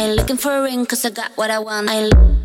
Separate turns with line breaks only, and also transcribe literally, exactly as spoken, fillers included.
I ain't looking for a ring cause I got what I want. I ain't